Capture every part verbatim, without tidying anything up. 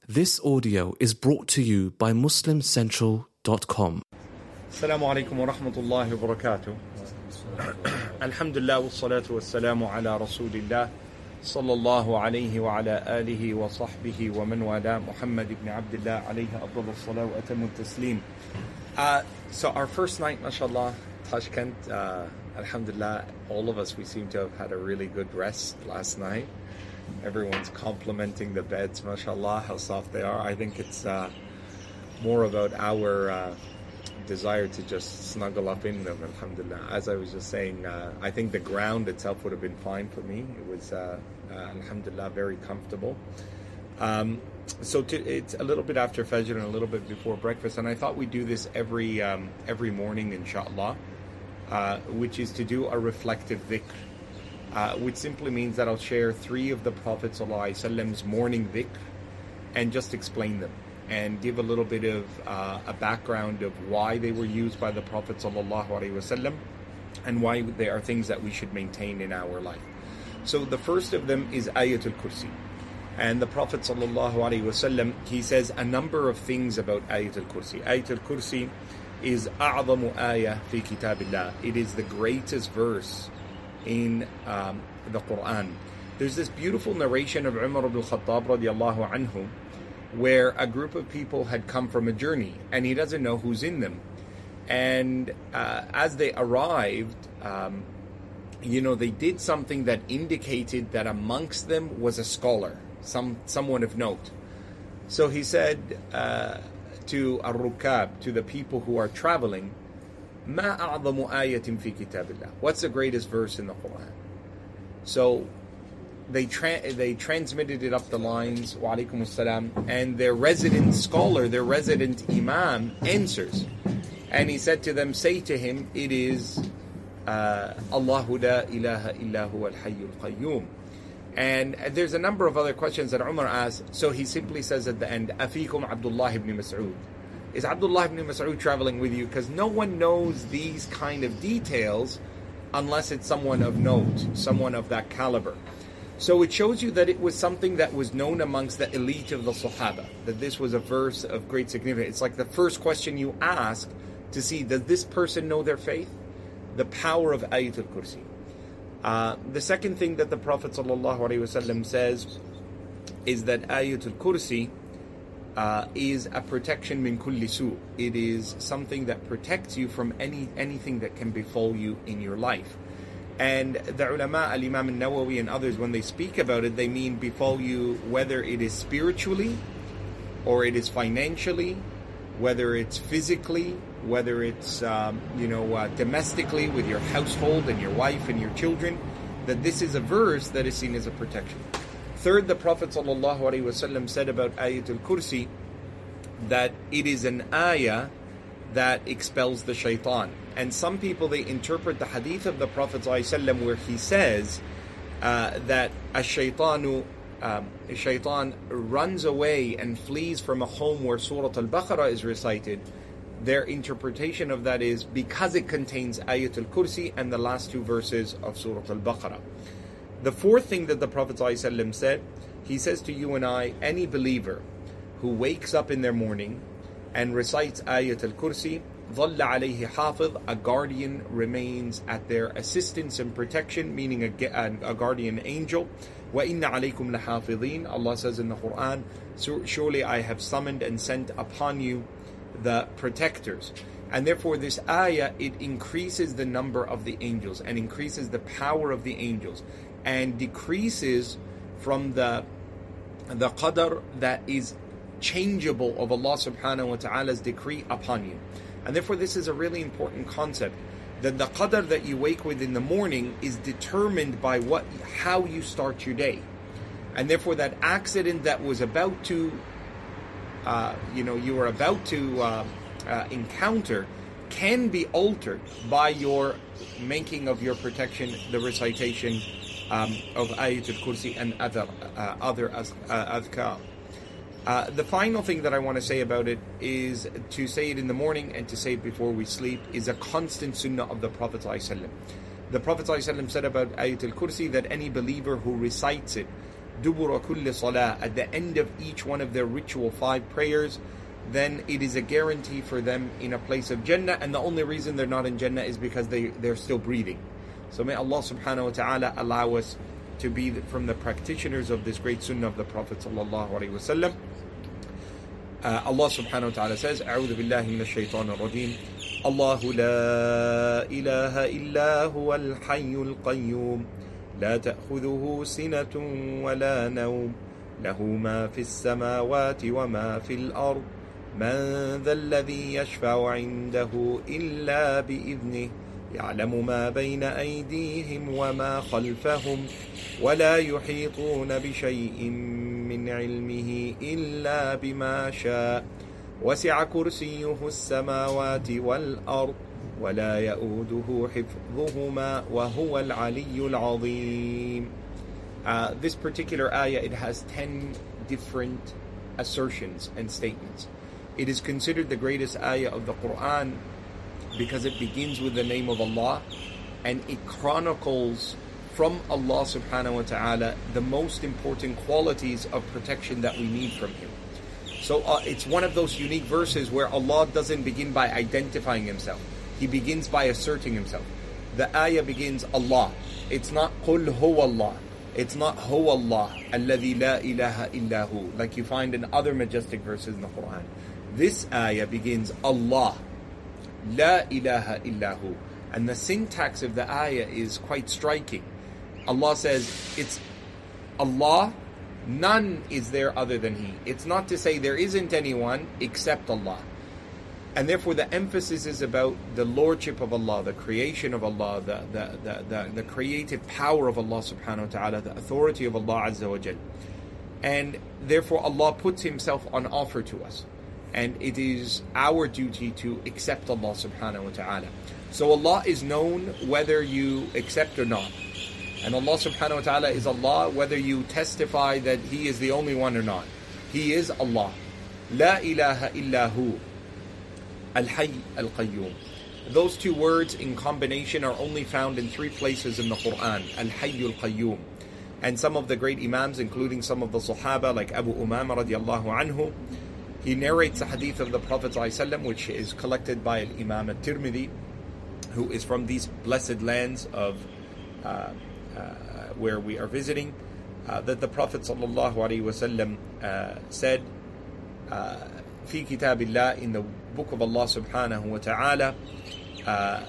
This audio is brought to you by muslim central dot com. Assalamu alaikum wa rahmatullahi wa barakatuh. Alhamdulillah wa salatu wa salamu ala rasulillah sallallahu alayhi wa ala alihi wa sahbihi wa man wala Muhammad ibn Abdullah alayhi afdal as-salat wa atammu at-taslim. Uh, so our first night, mashallah, Tashkent, uh, alhamdulillah, all of us, we seem to have had a really good rest last night. Everyone's complimenting the beds, mashallah, how soft they are. I think it's uh, more about our uh, desire to just snuggle up in them, alhamdulillah. As I was just saying, uh, I think the ground itself would have been fine for me. It was, uh, uh, alhamdulillah, very comfortable. Um, so to, it's a little bit after Fajr and a little bit before breakfast, and I thought we'd do this every um, every morning, inshallah, uh, which is to do a reflective dhikr. Uh, which simply means that I'll share three of the Prophet ﷺ's morning dhikr and just explain them and give a little bit of uh, a background of why they were used by the Prophet ﷺ and why they are things that we should maintain in our life. So the first of them is Ayatul Kursi. And the Prophet ﷺ, he says a number of things about Ayatul Kursi. Ayatul Kursi is أعظم آية في كتاب الله. It is the greatest verse in um, the Quran. There's this beautiful narration of Umar ibn al-Khattab radiallahu anhu, where a group of people had come from a journey and he doesn't know who's in them. And uh, as they arrived, um, you know, they did something that indicated that amongst them was a scholar, some someone of note. So he said uh, to al-Rukab, to the people who are traveling, ما أعظم آية في كتاب الله. What's the greatest verse in the Quran? So they tra- they transmitted it up the lines, wa alaikum assalam, and their resident scholar, their resident imam answers. And he said to them, say to him, it is uh, Allahu la ilaha illa huwa al-hayyul qayyum. And there's a number of other questions that Umar asked, so he simply says at the end, Afikum Abdullah ibn Mas'ud. Is Abdullah ibn Mas'ud traveling with you? Because no one knows these kind of details unless it's someone of note, someone of that caliber. So it shows you that it was something that was known amongst the elite of the Sahaba, that this was a verse of great significance. It's like the first question you ask to see, does this person know their faith? The power of Ayatul Kursi. Uh, the second thing that the Prophet ﷺ says is that Ayatul Kursi Uh, is a protection min kulli su. It is something that protects you from any anything that can befall you in your life. And the ulama, al-Imam al-Nawawi and others, when they speak about it, they mean befall you whether it is spiritually or it is financially, whether it's physically, whether it's um, you know uh, domestically with your household and your wife and your children, that this is a verse that is seen as a protection. Third, the Prophet ﷺ said about Ayatul Kursi that it is an ayah that expels the shaitan. And some people, they interpret the hadith of the Prophet ﷺ where he says uh, that a shaitanu, um, a shaitan runs away and flees from a home where Surah Al-Baqarah is recited. Their interpretation of that is because it contains Ayatul Kursi and the last two verses of Surah Al-Baqarah. The fourth thing that the Prophet ﷺ said, he says to you and I, any believer who wakes up in their morning and recites Ayatul Kursi, ظَلَّ عَلَيْهِ حَافِظ, a guardian remains at their assistance and protection, meaning a, a, a guardian angel. وَإِنَّ عَلَيْكُمْ لَحَافِظِينَ, Allah says in the Quran, surely I have summoned and sent upon you the protectors. And therefore this ayah, it increases the number of the angels and increases the power of the angels and decreases from the the qadr that is changeable of Allah subhanahu wa ta'ala's decree upon you. And therefore this is a really important concept, that the qadr that you wake with in the morning is determined by what how you start your day. And therefore that accident that was about to uh, you know you were about to uh, uh, encounter can be altered by your making of your protection, the recitation um, of Ayatul Kursi and other uh, other az- uh, adhkar. Uh, the final thing that I want to say about it is to say it in the morning and to say it before we sleep is a constant sunnah of the Prophet ﷺ. The Prophet ﷺ said about Ayatul Kursi that any believer who recites it dubura kulli salah, at the end of each one of their ritual five prayers, then it is a guarantee for them in a place of Jannah, and the only reason they're not in Jannah is because they, they're still breathing. So may Allah subhanahu wa ta'ala allow us to be from the practitioners of this great sunnah of the Prophet sallallahu alaihi wasallam. Uh, Allah subhanahu wa ta'ala says, أعوذ بالله من الشيطان الرجيم الله لا إله إلا هو الحي القيوم لا تأخذه سنة ولا نوم له ما في السماوات وما في الأرض من ذا الذي يشفع عنده إلا بإذنه يعلم ما بين أيديهم وما خلفهم ولا يحيطون بشيء من علمه إلا بما شاء وسع كرسيه السماوات والأرض ولا يؤوده حفظهما وهو العلي العظيم. Uh, this particular ayah, it has ten different assertions and statements. It is considered the greatest ayah of the Quran because it begins with the name of Allah, and it chronicles from Allah subhanahu wa ta'ala the most important qualities of protection that we need from Him. So uh, it's one of those unique verses where Allah doesn't begin by identifying Himself. He begins by asserting Himself. The ayah begins Allah. It's not قُلْ هُوَ اللَّهِ. It's not هُوَ اللَّهِ الَّذِي لَا إِلَهَ إِلَّا هُ, like you find in other majestic verses in the Quran. This ayah begins Allah, La ilaha illahu. And the syntax of the ayah is quite striking. Allah says, it's Allah, none is there other than He. It's not to say there isn't anyone except Allah. And therefore the emphasis is about the lordship of Allah, the creation of Allah, the, the, the, the, the creative power of Allah subhanahu wa ta'ala, the authority of Allah azza wa jal. And therefore Allah puts Himself on offer to us. And it is our duty to accept Allah subhanahu wa ta'ala. So Allah is known whether you accept or not. And Allah subhanahu wa ta'ala is Allah whether you testify that He is the only one or not. He is Allah. La ilaha illa hu. Al-Hayy al-Qayyum. Those two words in combination are only found in three places in the Quran. Al-Hayy al-Qayyum. And some of the great Imams, including some of the Sahaba like Abu Umama radiallahu anhu, he narrates a hadith of the Prophet ﷺ, which is collected by Imam al-Tirmidhi, who is from these blessed lands of uh, uh, where we are visiting, uh, that the Prophet ﷺ uh, said, uh, في كتاب الله, in the book of Allah subhanahu wa ta'ala, uh,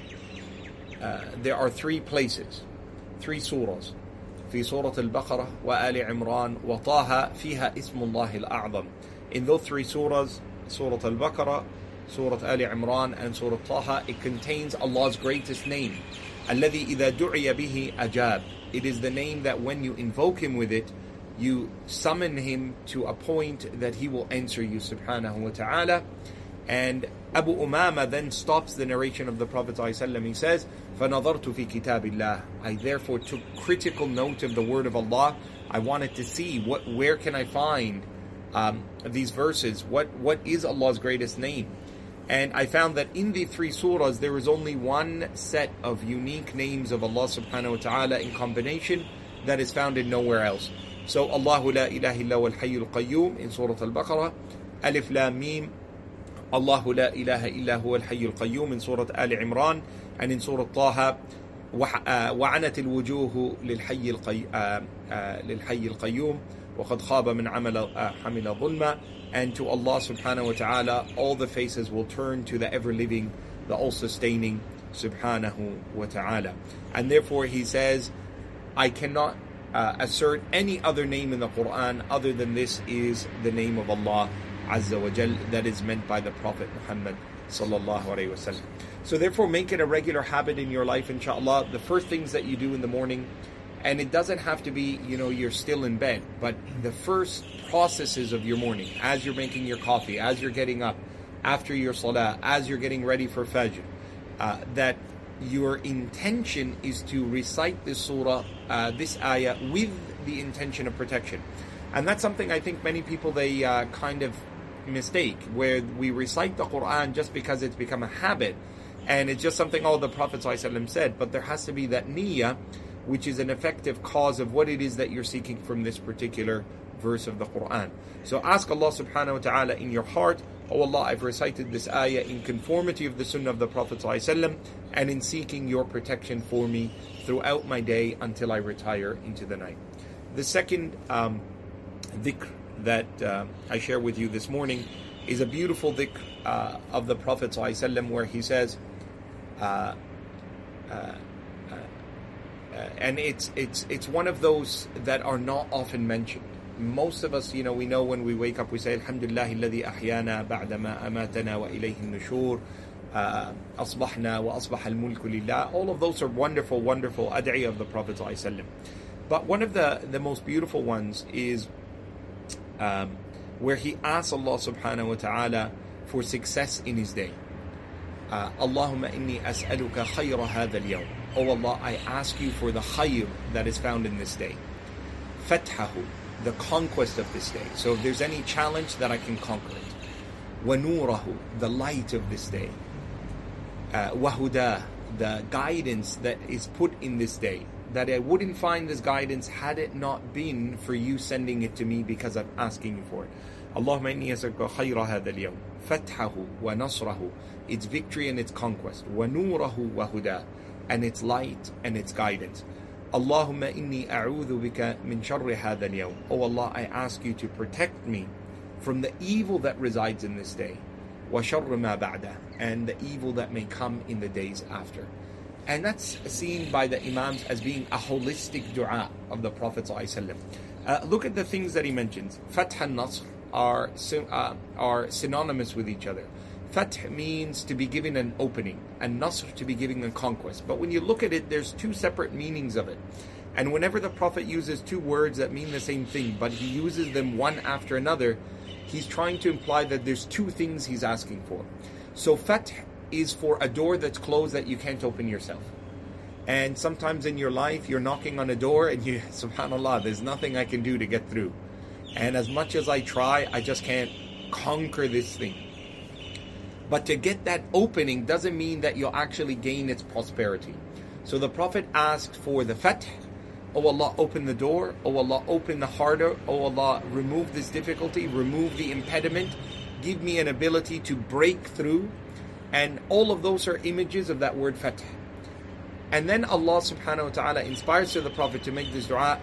uh, there are three places, three surahs. في سورة البقرة وآل عمران وطه فيها اسم الله الأعظم. In those three surahs, Surah Al-Baqarah, Surah Ali Imran, and Surah Taha, it contains Allah's greatest name. الَّذِي إِذَا دُعِيَ بِهِ أَجَابَ. It is the name that when you invoke Him with it, you summon Him to a point that He will answer you, subhanahu wa ta'ala. And Abu Umama then stops the narration of the Prophet ﷺ. He says, فَنَظَرْتُ فِي كِتَابِ اللَّهِ. I therefore took critical note of the word of Allah. I wanted to see, what, where can I find Um, these verses, what what is Allah's greatest name? And I found that in the three surahs there is only one set of unique names of Allah subhanahu wa ta'ala in combination that is found in nowhere else. So Allahu la ilaha illa huwal hayyul qayyum in Surah Al-Baqarah, Alif Lam Mim, Allahu la ilaha illa huwal hayyul qayyum in Surah Ali Imran, and in Surah Taha, وعنت الوجوه للحي القيوم وَقَدْ خَابَ مِنْ عَمَلَ حَمِلَ ظُلْمًا. And to Allah subhanahu wa ta'ala, all the faces will turn to the ever-living, the all-sustaining subhanahu wa ta'ala. And therefore He says, I cannot uh, assert any other name in the Quran other than this is the name of Allah Azza wa Jal that is meant by the Prophet Muhammad sallallahu alayhi wa sallam. So therefore make it a regular habit in your life, inshallah. The first things that you do in the morning, and it doesn't have to be, you know, you're still in bed, but the first processes of your morning, as you're making your coffee, as you're getting up, after your salah, as you're getting ready for Fajr, uh, that your intention is to recite this surah, uh, this ayah, with the intention of protection. And that's something I think many people, they uh, kind of mistake, where we recite the Quran just because it's become a habit, and it's just something all the Prophet ﷺ said, but there has to be that niyyah which is an effective cause of what it is that you're seeking from this particular verse of the Quran. So ask Allah subhanahu wa ta'ala in your heart, oh Allah, I've recited this ayah in conformity of the sunnah of the Prophet ﷺ and in seeking your protection for me throughout my day until I retire into the night. The second um, dhikr that uh, I share with you this morning is a beautiful dhikr uh, of the Prophet ﷺ where he says, uh, uh, uh, uh, and it's it's it's one of those that are not often mentioned. Most of us, you know, we know when we wake up, we say, Alhamdulillah, alladhi ahyana ba'da ma amatana wa ilayhi nushur, asbahna wa asbah al-mulku lillah. All of those are wonderful, wonderful ad'i of the Prophet ﷺ. But one of the, the most beautiful ones is um, where he asks Allah subhanahu wa ta'ala for success in his day. Uh, Allahumma inni as'aluka khayra hadha al-yawm. Oh Allah, I ask you for the khayr that is found in this day. Fathahu, the conquest of this day. So if there's any challenge, that I can conquer it. Wa nurahu, the light of this day. Uh, wa huda, the guidance that is put in this day. That I wouldn't find this guidance had it not been for you sending it to me because I'm asking you for it. Allahumma inni as'aluka khayra hadha al-yawm. Fathahu wa nasrahu, its victory and its conquest. Wa nurahu wa huda, and its light and its guidance. Allahumma inni a'udhu bika min sharri hadha al-yawm. Oh Allah, I ask you to protect me from the evil that resides in this day. Wa sharri ma ba'da, and the evil that may come in the days after. And that's seen by the Imams as being a holistic dua of the Prophet ﷺ. Uh, look at the things that he mentions. Fath and Nasr are, uh, are synonymous with each other. Fath means to be given an opening, and Nasr to be given a conquest. But when you look at it, there's two separate meanings of it. And whenever the Prophet uses two words that mean the same thing, but he uses them one after another, he's trying to imply that there's two things he's asking for. So Fath is for a door that's closed that you can't open yourself. And sometimes in your life, you're knocking on a door and you, subhanAllah, there's nothing I can do to get through. And as much as I try, I just can't conquer this thing. But to get that opening doesn't mean that you'll actually gain its prosperity. So the Prophet asked for the fath. Oh Allah, open the door. Oh Allah, open the harder. Oh Allah, remove this difficulty, remove the impediment. Give me an ability to break through. And all of those are images of that word fath. And then Allah subhanahu wa ta'ala inspires to the Prophet to make this dua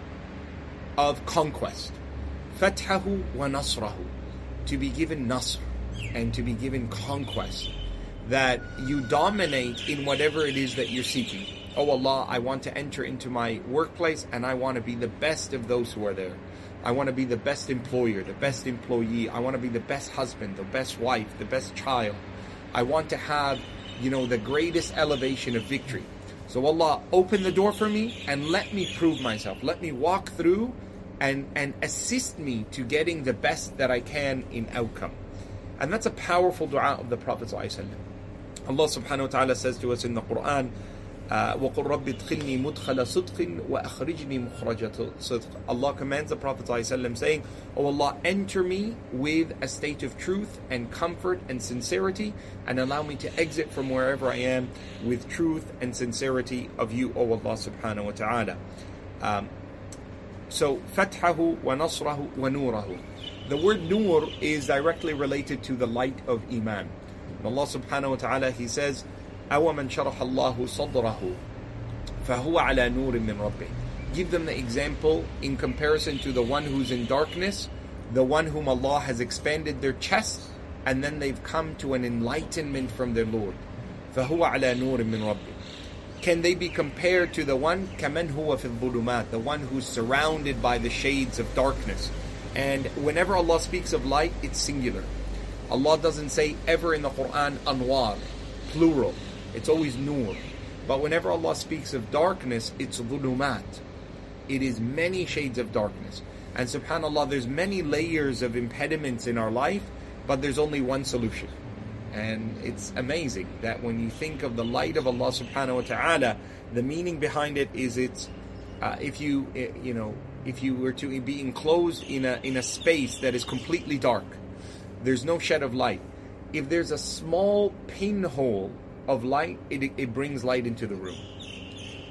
of conquest. Fathahu wa nasrahu, to be given nasr and to be given conquest. That you dominate in whatever it is that you're seeking. Oh Allah, I want to enter into my workplace and I want to be the best of those who are there. I want to be the best employer, the best employee. I want to be the best husband, the best wife, the best child. I want to have, you know, the greatest elevation of victory. So Allah, open the door for me and let me prove myself. Let me walk through and, and assist me to getting the best that I can in outcome. And that's a powerful dua of the Prophet ﷺ. Allah subhanahu wa ta'ala says to us in the Quran, وَقُلْ رَبِّ ادْخِلْنِي مُدْخَلَ صِدْقٍ وَأَخْرِجْنِي مُخْرَجَ صِدْقٍ. Allah commands the Prophet ﷺ saying, Oh Allah, enter me with a state of truth and comfort and sincerity, and allow me to exit from wherever I am with truth and sincerity of you, O Allah subhanahu wa ta'ala. Um, so, fathahu wa nasrahu wa nurahu. The word nur is directly related to the light of Iman. Allah subhanahu wa ta'ala, He says, أَوَمَنْ شَرَحَ اللَّهُ صَدْرَهُ فَهُوَ عَلَى نُورٍ مِّن رَبِّهِ. Give them the example in comparison to the one who's in darkness, the one whom Allah has expanded their chest, and then they've come to an enlightenment from their Lord. فَهُوَ عَلَى نُورٍ مِّن رَبِّهِ. Can they be compared to the one كَمَنْ هُوَ فِي الظُّلُمَاتِ, the one who's surrounded by the shades of darkness? And whenever Allah speaks of light, it's singular. Allah doesn't say ever in the Quran anwar, plural. It's always nur. But whenever Allah speaks of darkness, it's dhulumat. It is many shades of darkness. And subhanAllah, there's many layers of impediments in our life, but there's only one solution. And it's amazing that when you think of the light of Allah subhanahu wa ta'ala, the meaning behind it is it's, uh, if you, you know, if you were to be enclosed in a in a space that is completely dark, there's no shed of light. If there's a small pinhole of light, it, it brings light into the room.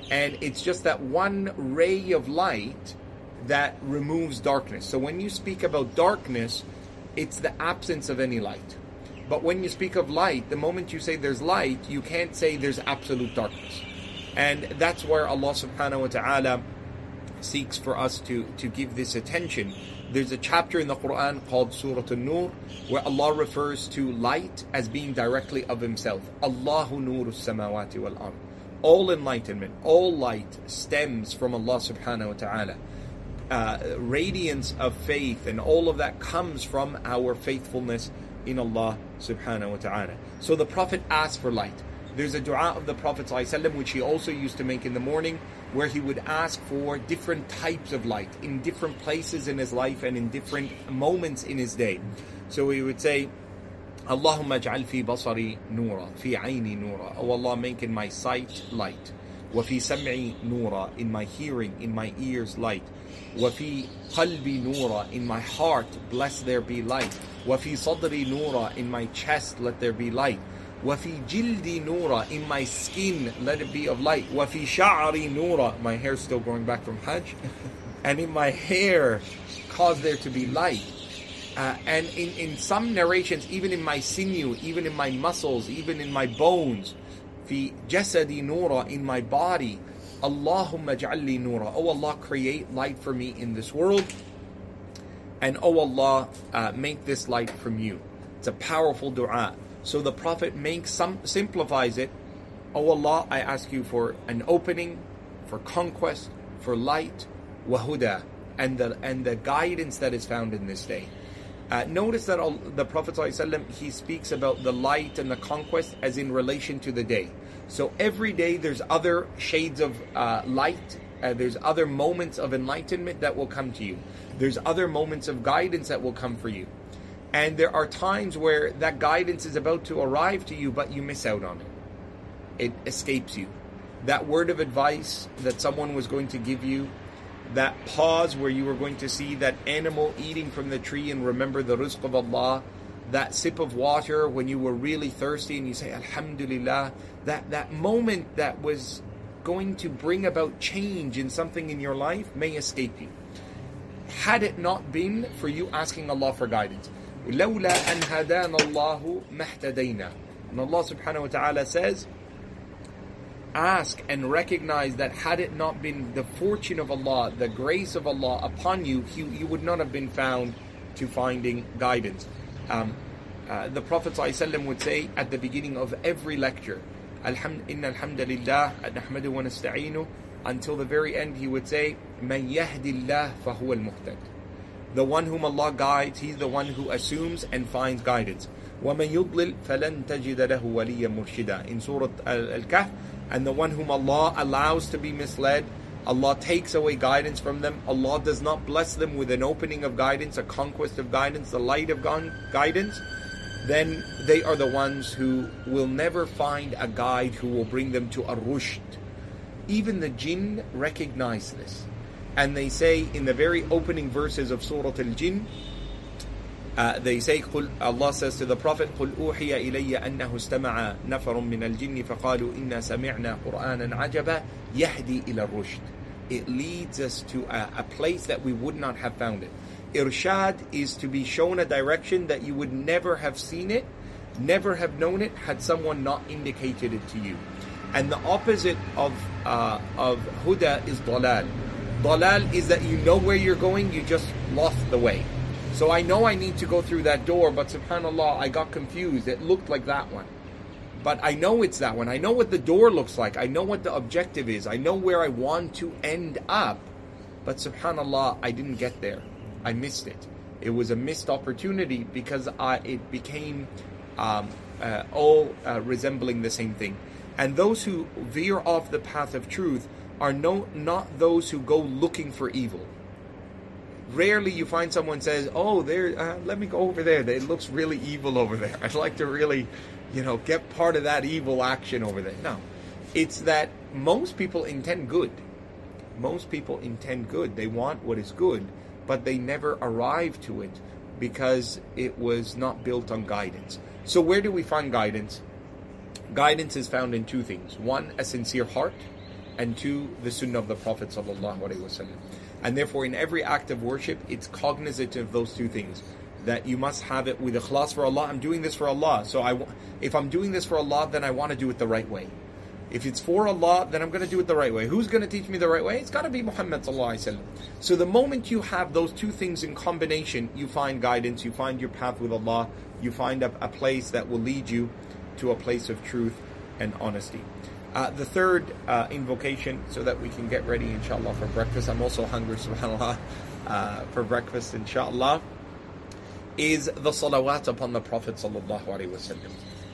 And it's just that one ray of light that removes darkness. So when you speak about darkness, it's the absence of any light. But when you speak of light, the moment you say there's light, you can't say there's absolute darkness. And that's where Allah subhanahu wa ta'ala seeks for us to, to give this attention. There's a chapter in the Quran called Surah An-Nur where Allah refers to light as being directly of Himself. Allahu nuru samawati wal ard. All enlightenment, all light stems from Allah subhanahu wa ta'ala. Uh, radiance of faith and all of that comes from our faithfulness in Allah subhanahu wa ta'ala. So the Prophet asked for light. There's a dua of the Prophet ﷺ which he also used to make in the morning, where he would ask for different types of light in different places in his life and in different moments in his day. So he would say, Allahumma ij'al fi basari nura, fi ayni nura. Oh Allah, make in my sight light. Wa fi sam'i nura, in my hearing, in my ears light. Wa fi qalbi nura, in my heart, bless there be light. Wa fi sadri nura, in my chest let there be light. وَفِي جِلْدِ نُورًا, in my skin let it be of light. وَفِي شَعْرِ نُورًا, my hair's still growing back from Hajj. And in my hair cause there to be light. Uh, and in, in some narrations, even in my sinew, even in my muscles, even in my bones. فِي جَسَدِ نُورًا, in my body. Allahumma ja'alli nura. Oh Allah, create light for me in this world. And oh Allah, uh, make this light from you. It's a powerful dua. So the Prophet makes some, simplifies it. Oh Allah, I ask you for an opening, for conquest, for light, wahuda, and the and the guidance that is found in this day. Uh, notice that all, the Prophet ﷺ, he speaks about the light and the conquest as in relation to the day. So every day there's other shades of uh, light, uh, there's other moments of enlightenment that will come to you. There's other moments of guidance that will come for you. And there are times where that guidance is about to arrive to you, but you miss out on it. It escapes you. That word of advice that someone was going to give you, that pause where you were going to see that animal eating from the tree and remember the rizq of Allah, that sip of water when you were really thirsty and you say, Alhamdulillah, that, that moment that was going to bring about change in something in your life may escape you. Had it not been for you asking Allah for guidance. لولا أن هدانا الله ما اهتدينا. And Allah subhanahu wa ta'ala says, ask and recognize that had it not been the fortune of Allah, the grace of Allah upon you, you, you would not have been found to finding guidance. Um, uh, the Prophet ﷺ would say at the beginning of every lecture, Alhamd, Inna alhamdulillah, nahmadu wa nasta'inu, until the very end he would say, Man yahdillah fahuwa al-muhtad. The one whom Allah guides, he's the one who assumes and finds guidance. وَمَنْ يُضْلِلْ فَلَنْ تَجِدَ لَهُ وَلِيًّا مُرْشِدًا. In Surah Al-Kahf, and the one whom Allah allows to be misled, Allah takes away guidance from them. Allah does not bless them with an opening of guidance, a conquest of guidance, the light of guidance. Then they are the ones who will never find a guide who will bring them to ar-rushd. Even the jinn recognize this. And they say in the very opening verses of Surah Al-Jinn, uh, they say, قل, Allah says to the Prophet, قُلْ أُوحِيَ إِلَيَّ أَنَّهُ اسْتَمَعَ نَفَرٌ مِّنَ الْجِنِّ فَقَالُوا إِنَّا سَمِعْنَا قُرْآنًا عَجَبًا يَهْدِي إِلَى الرُّشْدِ. It leads us to a, a place that we would not have found it. Irshad is to be shown a direction that you would never have seen it, never have known it, had someone not indicated it to you. And the opposite of uh, of huda is dalal. Dalal is that you know where you're going, you just lost the way. So I know I need to go through that door, but subhanAllah, I got confused. It looked like that one. But I know it's that one. I know what the door looks like. I know what the objective is. I know where I want to end up. But subhanAllah, I didn't get there. I missed it. It was a missed opportunity because I, it became um, uh, all uh, resembling the same thing. And those who veer off the path of truth are no, not those who go looking for evil. Rarely you find someone says, oh, there, uh, let me go over there. It looks really evil over there. I'd like to really, you know, get part of that evil action over there. No. It's that most people intend good. Most people intend good. They want what is good, but they never arrive to it because it was not built on guidance. So where do we find guidance? Guidance is found in two things. One, a sincere heart. and two, the sunnah of the Prophet sallallahu alaihi wasallam. And therefore, in every act of worship, it's cognizant of those two things. That you must have it with ikhlas for Allah. I'm doing this for Allah. So I, if I'm doing this for Allah, then I want to do it the right way. If it's for Allah, then I'm going to do it the right way. Who's going to teach me the right way? It's got to be Muhammad sallallahu alaihi wasallam. So the moment you have those two things in combination, you find guidance, you find your path with Allah, you find a, a place that will lead you to a place of truth and honesty. Uh, the third uh, invocation, so that we can get ready, inshallah, for breakfast. I'm also hungry, subhanAllah, uh, for breakfast, inshallah, is the salawat upon the Prophet sallallahu alaihi wasallam.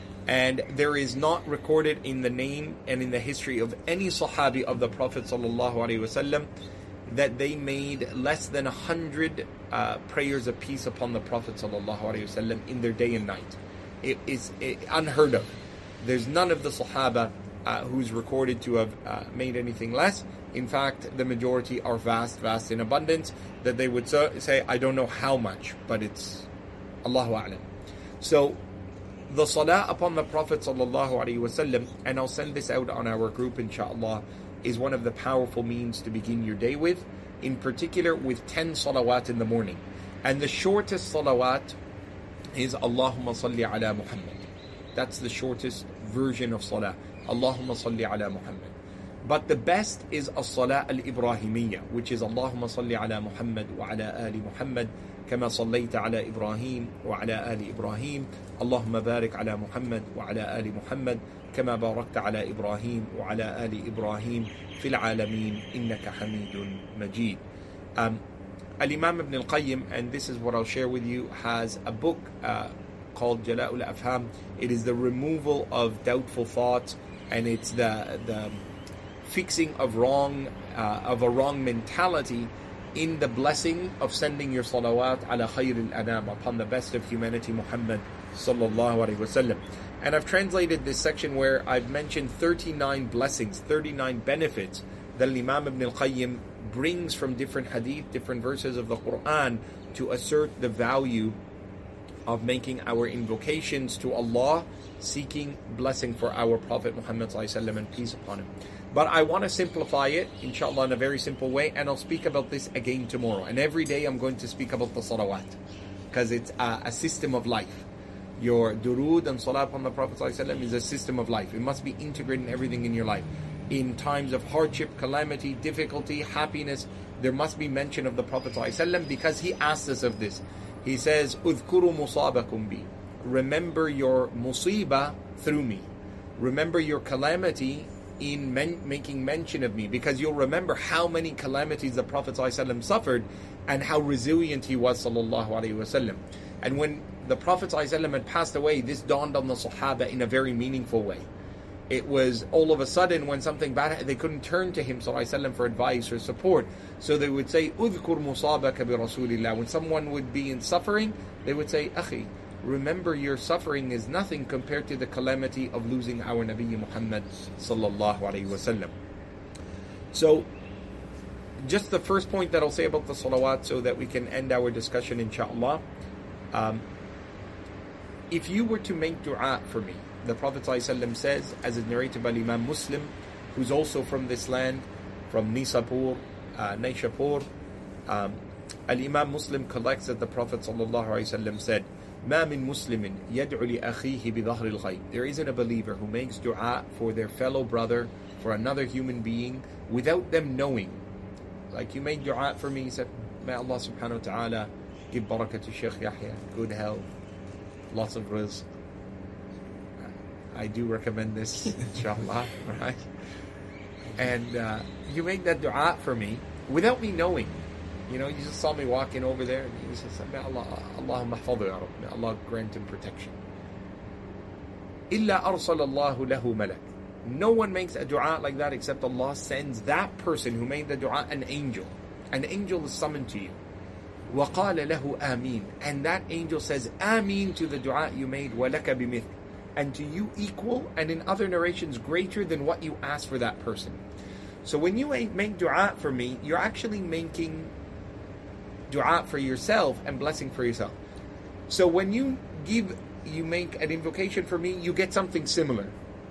And there is not recorded in the name and in the history of any sahabi of the Prophet sallallahu alaihi wasallam that they made less than a hundred uh, prayers of peace upon the Prophet sallallahu alaihi wasallam in their day and night. It is it, unheard of. There's none of the sahaba uh, who's recorded to have uh, made anything less. In fact, the majority are vast, vast in abundance, that they would so, say, I don't know how much, but it's Allahu A'lam. So, the salah upon the Prophet sallallahu alaihi wasallam, and I'll send this out on our group inshallah, is one of the powerful means to begin your day with, in particular with ten salawat in the morning. And the shortest salawat is Allahumma salli ala Muhammad. That's the shortest version of salah. Allahumma salli ala Muhammad. But the best is as-salah al-Ibrahimiyya, which is Allahumma salli ala Muhammad wa ala ali Muhammad كما صليت على إبراهيم وعلى آل إبراهيم اللهم بارك على محمد وعلى آل محمد كما باركت على إبراهيم وعلى آل إبراهيم في العالمين إنك حميد مجيد. um, Al-Imam Ibn al-Qayyim, and this is what I'll share with you, has a book uh, called Jala'ul Afham. It is the removal of doubtful thoughts, and it's the the fixing of wrong uh, of a wrong mentality in the blessing of sending your salawat ala khayril anam, upon the best of humanity, Muhammad sallallahu alaihi wasallam. And I've translated this section where I've mentioned thirty-nine blessings, thirty-nine benefits that Imam Ibn al-Qayyim brings from different hadith, different verses of the Quran, to assert the value of making our invocations to Allah, seeking blessing for our Prophet Muhammad sallallahu alaihi wasallam and peace upon him. But I want to simplify it, inshallah, in a very simple way, and I'll speak about this again tomorrow. And every day I'm going to speak about the salawat, because it's a, a system of life. Your durood and salat upon the Prophet ﷺ is a system of life. It must be integrated in everything in your life. In times of hardship, calamity, difficulty, happiness, there must be mention of the Prophet ﷺ, because he asks us of this. He says, "Udhkuru musabakum bi." Remember your musibah through me. Remember your calamity in men- making mention of me, because you'll remember how many calamities the Prophet ﷺ suffered and how resilient he was sallallahu alaihi wasallam. And when the Prophet ﷺ had passed away, this dawned on the Sahaba in a very meaningful way. It was all of a sudden when something bad, they couldn't turn to him sallallahu alaihi wasallam for advice or support. So they would say, "Udhkur musabaka bi Rasulillah." When someone would be in suffering, they would say, "Akhi, remember your suffering is nothing compared to the calamity of losing our Nabi Muhammad sallallahu alaihi wasallam." So, just the first point that I'll say about the salawat, so that we can end our discussion, inshallah. Um, if you were to make dua for me, the Prophet ﷺ says, as is narrated by Imam Muslim, who's also from this land, from Nisapur, uh, Naishapur, um, Al-Imam Muslim collects that the Prophet ﷺ said, "Ma min muslimin yad'u li akhihi bi dhahr al-ghayb." There isn't a believer who makes dua for their fellow brother, for another human being, without them knowing. Like, you made dua for me, you said, "May Allah subhanahu wa ta'ala give barakah to Sheikh Yahya, good health, lots of rizq." I do recommend this, inshallah, right? And uh, you made that dua for me without me knowing. You know, you just saw me walking over there, and you just said, "May Allah, Allahumma hafadhu ya Rabb, may Allah grant him protection." Illa arsala Allahu lahu malak. No one makes a dua like that except Allah sends that person who made the dua an angel. An angel is summoned to you. وَقَالَ لَهُ آمين. And that angel says Ameen to the dua you made, وَلَكَ بِمِثْلِ. And to you equal, and in other narrations greater than what you asked for that person. So when you make dua for me, you're actually making dua for yourself and blessing for yourself. So when you give, you make an invocation for me, you get something similar.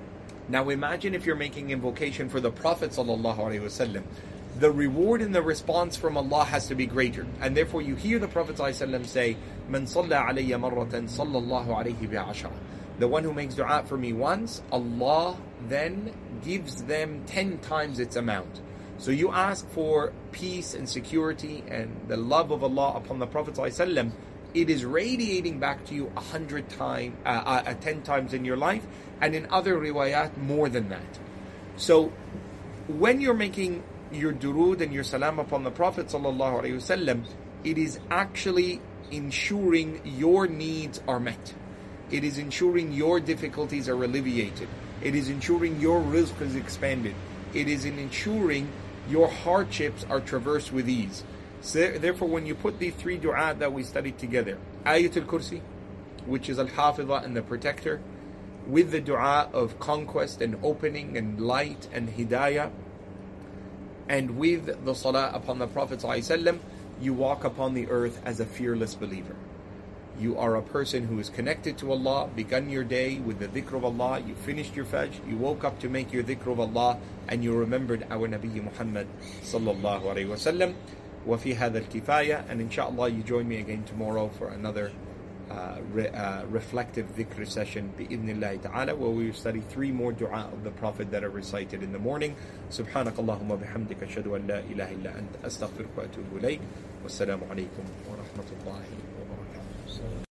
Now imagine if you're making invocation for the Prophet sallallahu alaihi wasallam. The reward and the response from Allah has to be greater. And therefore you hear the Prophet ﷺ say, "Man salla alayya marratan sallallahu alayhi bi'ashara." The one who makes dua for me once, Allah then gives them ten times its amount. So you ask for peace and security and the love of Allah upon the Prophet ﷺ, it is radiating back to you a hundred times, uh, uh, ten times in your life, and in other riwayat more than that. So when you're making your durood and your salam upon the Prophet sallallahu alaihi wasallam, it is actually ensuring your needs are met. It is ensuring your difficulties are alleviated. It is ensuring your rizq is expanded. It is in ensuring your hardships are traversed with ease. So therefore, when you put the three dua that we studied together, Ayatul Kursi, which is Al-Hafidha and the protector, with the dua of conquest and opening and light and hidayah, and with the salah upon the Prophet ﷺ, you walk upon the earth as a fearless believer. You are a person who is connected to Allah, begun your day with the dhikr of Allah, you finished your fajr, you woke up to make your dhikr of Allah, and you remembered our Nabi Muhammad sallallahu alayhi wa sallam. وَفِي هَذَا الْكِفَايَةِ. And inshallah you join me again tomorrow for another uh, re, uh, reflective dhikr session bi'idhnillahi ta'ala, where we will study three more dua of the Prophet that are recited in the morning. Subhanakallahumma bihamdika ashhadu an la ilaha illa anta astaghfiruka wa atubu ilayk. Wassalamu alaikum wa rahmatullahi wa barakatuh.